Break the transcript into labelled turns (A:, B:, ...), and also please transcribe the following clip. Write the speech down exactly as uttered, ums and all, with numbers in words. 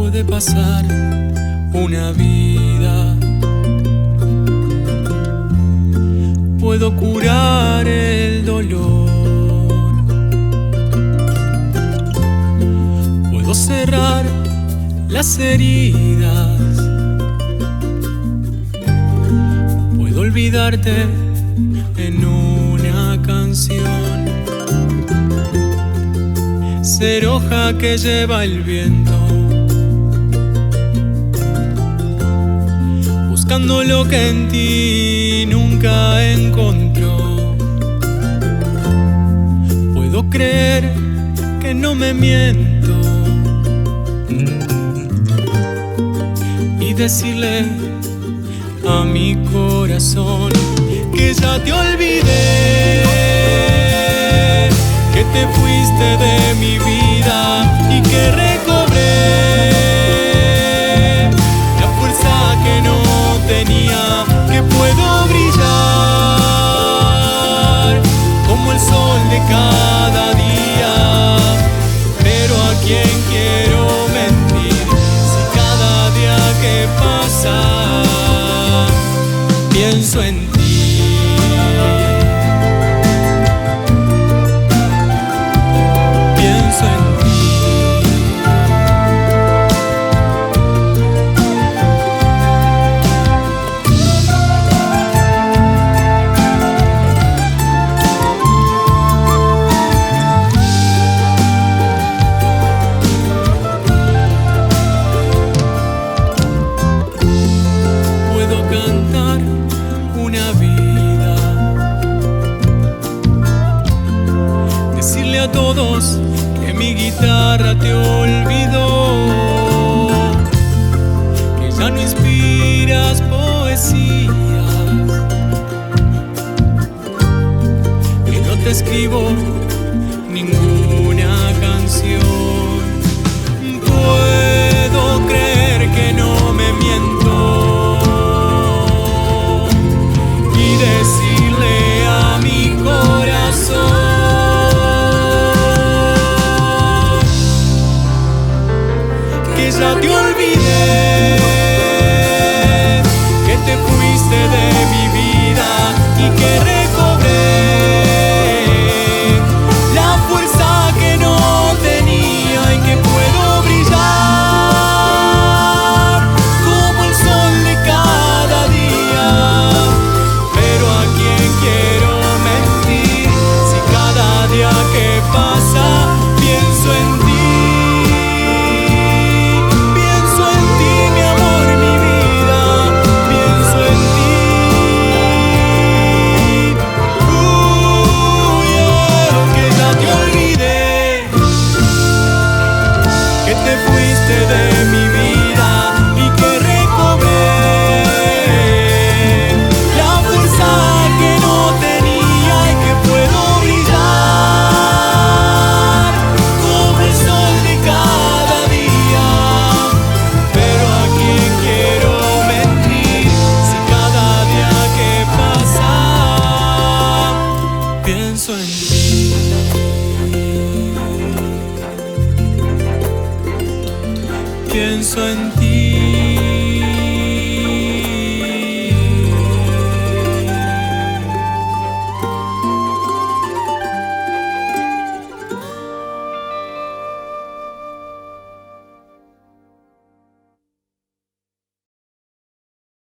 A: Puede pasar una vida, puedo curar el dolor, puedo cerrar las heridas, puedo olvidarte en una canción, ser hoja que lleva el viento, buscando lo que en ti nunca encontró. Puedo creer que no me miento y decirle a mi corazón que ya te olvidé, que te fuiste de mi vida y que recobré la fuerza que no tenía, que puedo brillar como el sol de cada día. Pero a quién quiero mentir si cada día que pasa pienso en ti. A todos que mi guitarra te olvidó, que ya no inspiras poesías, que no te escribo ninguna canción. Puedo creer que no me miento y decirle a mi corazón ya te olvidé, que te fuiste de mi vida y que recobré la fuerza que no tenía y que puedo brillar como el sol de cada día. Pero a quién quiero mentir si cada día que pasa pienso en ti. De mi vida y que recobré la fuerza que no tenía y que puedo brillar como el sol de cada día. Pero a quién quiero mentir si cada día que pasa pienso en ti. Pienso en ti.